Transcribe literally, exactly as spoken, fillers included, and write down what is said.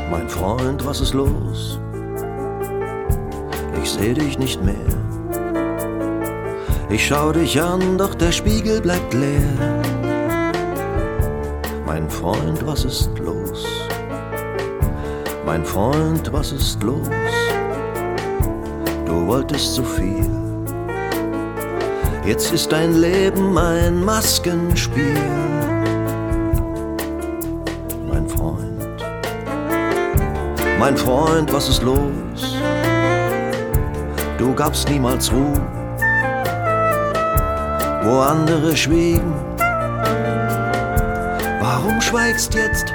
Mein Freund, was ist los? Ich seh dich nicht mehr. Ich schau dich an, doch der Spiegel bleibt leer. Mein Freund, was ist los? Mein Freund, was ist los? Du wolltest so viel. Jetzt ist dein Leben ein Maskenspiel. Mein Freund, mein Freund, was ist los? Du gabst niemals Ruhe, wo andere schwiegen. Warum schweigst jetzt